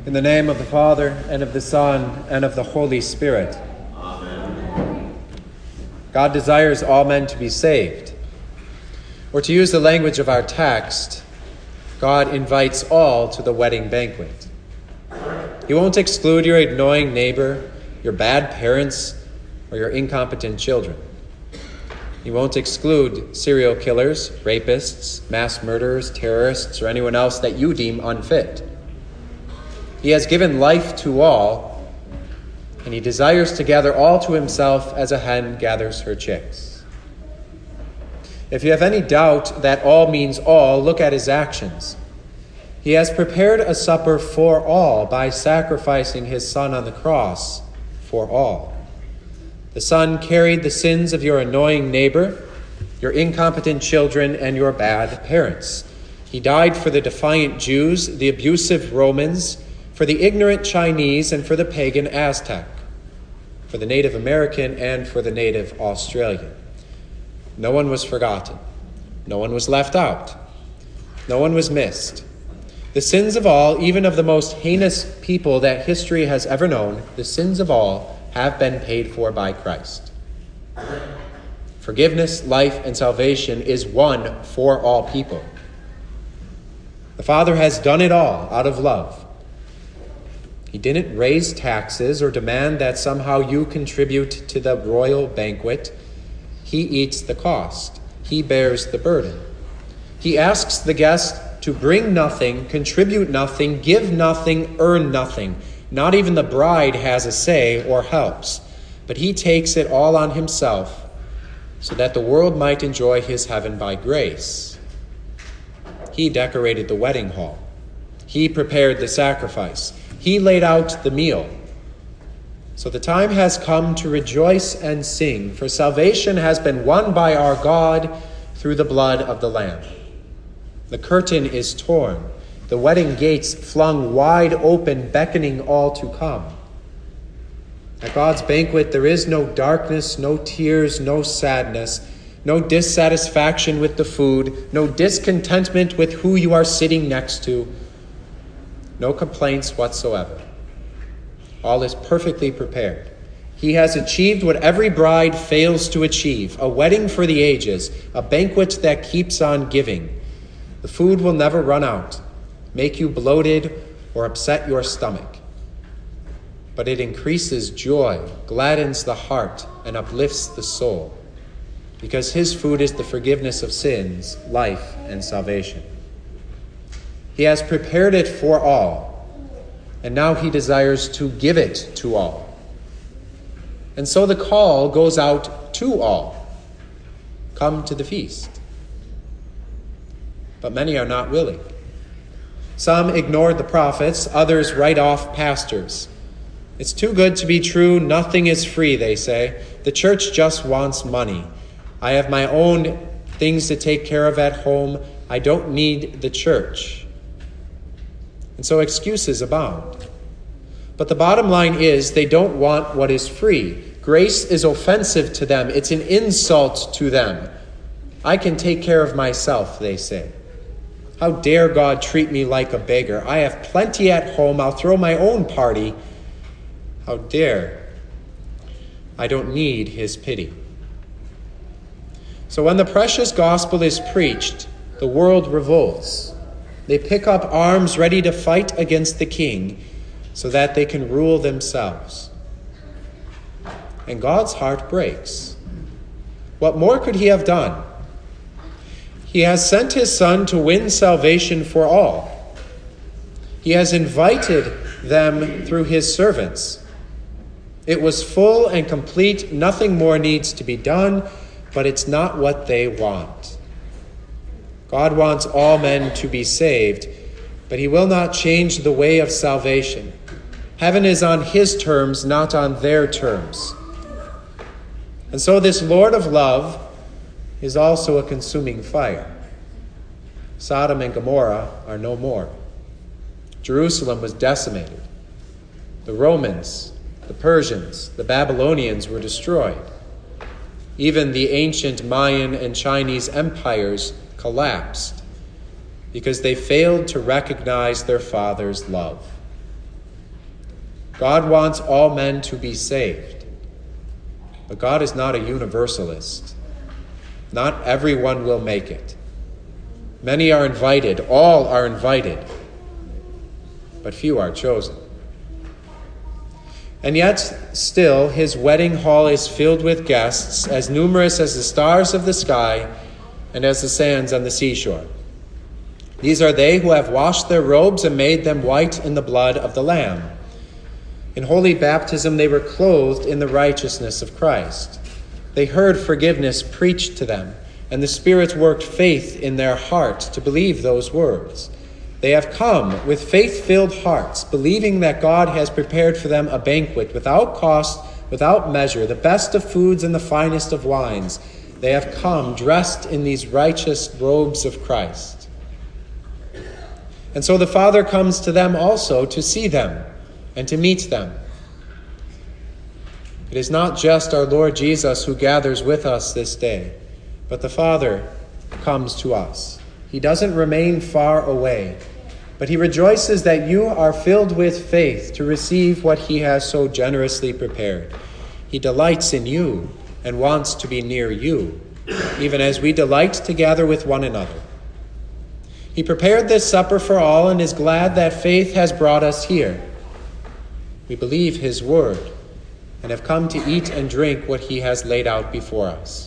In the name of the Father, and of the Son, and of the Holy Spirit. Amen. God desires all men to be saved. Or to use the language of our text, God invites all to the wedding banquet. He won't exclude your annoying neighbor, your bad parents, or your incompetent children. He won't exclude serial killers, rapists, mass murderers, terrorists, or anyone else that you deem unfit. He has given life to all, and he desires to gather all to himself as a hen gathers her chicks. If you have any doubt that all means all, look at his actions. He has prepared a supper for all by sacrificing his Son on the cross for all. The Son carried the sins of your annoying neighbor, your incompetent children, and your bad parents. He died for the defiant Jews, the abusive Romans, for the ignorant Chinese, and for the pagan Aztec, for the Native American, and for the Native Australian. No one was forgotten. No one was left out. No one was missed. The sins of all, even of the most heinous people that history has ever known, the sins of all have been paid for by Christ. Forgiveness, life, and salvation is one for all people. The Father has done it all out of love. He didn't raise taxes or demand that somehow you contribute to the royal banquet. He eats the cost. He bears the burden. He asks the guest to bring nothing, contribute nothing, give nothing, earn nothing. Not even the bride has a say or helps, but he takes it all on himself so that the world might enjoy his heaven by grace. He decorated the wedding hall. He prepared the sacrifice. He laid out the meal. So the time has come to rejoice and sing, for salvation has been won by our God through the blood of the Lamb. The curtain is torn, the wedding gates flung wide open, beckoning all to come. At God's banquet, there is no darkness, no tears, no sadness, no dissatisfaction with the food, no discontentment with who you are sitting next to, no complaints whatsoever. All is perfectly prepared. He has achieved what every bride fails to achieve, a wedding for the ages, a banquet that keeps on giving. The food will never run out, make you bloated, or upset your stomach. But it increases joy, gladdens the heart, and uplifts the soul, because his food is the forgiveness of sins, life, and salvation. He has prepared it for all, and now he desires to give it to all. And so the call goes out to all. Come to the feast. But many are not willing. Some ignored the prophets, others write off pastors. It's too good to be true, nothing is free, they say. The church just wants money. I have my own things to take care of at home. I don't need the church. And so excuses abound. But the bottom line is they don't want what is free. Grace is offensive to them. It's an insult to them. I can take care of myself, they say. How dare God treat me like a beggar? I have plenty at home. I'll throw my own party. How dare. I don't need his pity. So when the precious gospel is preached, the world revolts. They pick up arms ready to fight against the king so that they can rule themselves. And God's heart breaks. What more could he have done? He has sent his Son to win salvation for all. He has invited them through his servants. It was full and complete. Nothing more needs to be done, but it's not what they want. God wants all men to be saved, but he will not change the way of salvation. Heaven is on his terms, not on their terms. And so this Lord of love is also a consuming fire. Sodom and Gomorrah are no more. Jerusalem was decimated. The Romans, the Persians, the Babylonians were destroyed. Even the ancient Mayan and Chinese empires collapsed because they failed to recognize their Father's love. God wants all men to be saved. But God is not a universalist. Not everyone will make it. Many are invited, all are invited, but few are chosen. And yet, still, his wedding hall is filled with guests as numerous as the stars of the sky and as the sands on the seashore. These are they who have washed their robes and made them white in the blood of the Lamb. In holy baptism, they were clothed in the righteousness of Christ. They heard forgiveness preached to them, and the Spirit worked faith in their heart to believe those words. They have come with faith-filled hearts, believing that God has prepared for them a banquet without cost, without measure, the best of foods and the finest of wines. They have come dressed in these righteous robes of Christ. And so the Father comes to them also to see them and to meet them. It is not just our Lord Jesus who gathers with us this day, but the Father comes to us. He doesn't remain far away, but he rejoices that you are filled with faith to receive what he has so generously prepared. He delights in you and wants to be near you, even as we delight to gather with one another. He prepared this supper for all and is glad that faith has brought us here. We believe his word and have come to eat and drink what he has laid out before us.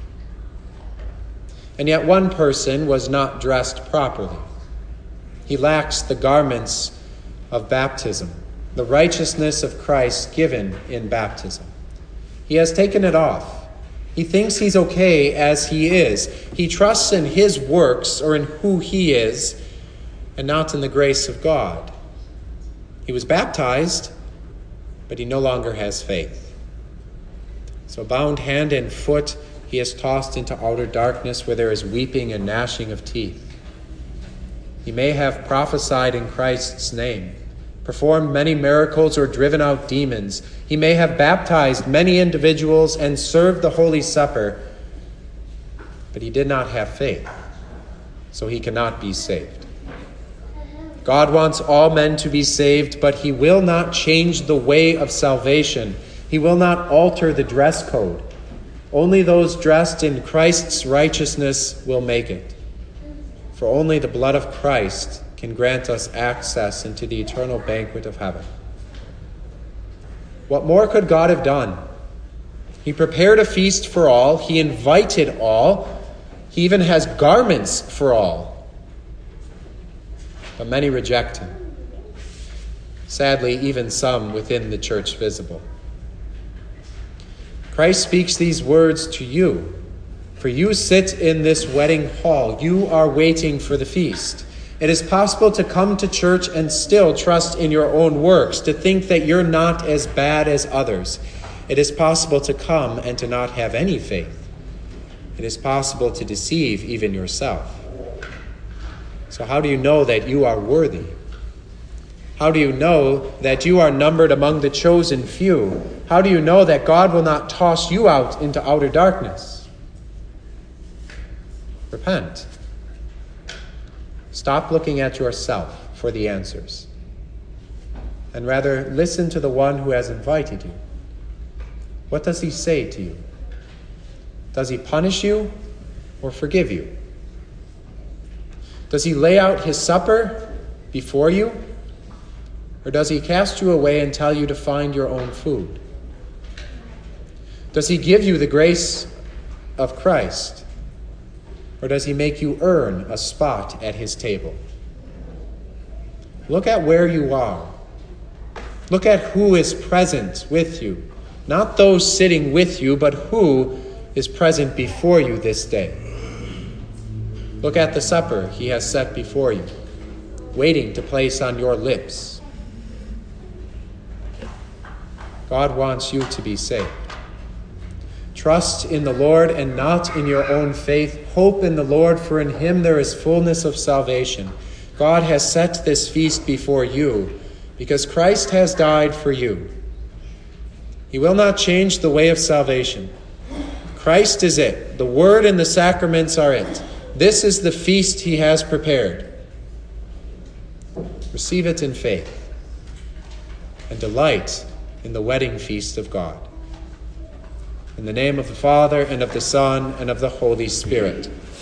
And yet one person was not dressed properly. He lacks the garments of baptism, the righteousness of Christ given in baptism. He has taken it off. He thinks he's okay as he is. He trusts in his works or in who he is and not in the grace of God. He was baptized, but he no longer has faith. So bound hand and foot, he is tossed into outer darkness where there is weeping and gnashing of teeth. He may have prophesied in Christ's name, performed many miracles, or driven out demons. He may have baptized many individuals and served the Holy Supper, but he did not have faith, so he cannot be saved. God wants all men to be saved, but he will not change the way of salvation. He will not alter the dress code. Only those dressed in Christ's righteousness will make it. For only the blood of Christ can grant us access into the eternal banquet of heaven. What more could God have done? He prepared a feast for all. He invited all. He even has garments for all. But many reject him. Sadly, even some within the church visible. Christ speaks these words to you. For you sit in this wedding hall. You are waiting for the feast. It is possible to come to church and still trust in your own works, to think that you're not as bad as others. It is possible to come and to not have any faith. It is possible to deceive even yourself. So how do you know that you are worthy? How do you know that you are numbered among the chosen few? How do you know that God will not toss you out into outer darkness? Repent. Stop looking at yourself for the answers, and rather listen to the one who has invited you. What does he say to you? Does he punish you or forgive you? Does he lay out his supper before you? Or does he cast you away and tell you to find your own food? Does he give you the grace of Christ? Or does he make you earn a spot at his table? Look at where you are. Look at who is present with you. Not those sitting with you, but who is present before you this day. Look at the supper he has set before you, waiting to place on your lips. God wants you to be saved. Trust in the Lord and not in your own faith. Hope in the Lord, for in him there is fullness of salvation. God has set this feast before you because Christ has died for you. He will not change the way of salvation. Christ is it. The word and the sacraments are it. This is the feast he has prepared. Receive it in faith. and delight in the wedding feast of God. In the name of the Father, and of the Son, and of the Holy Spirit.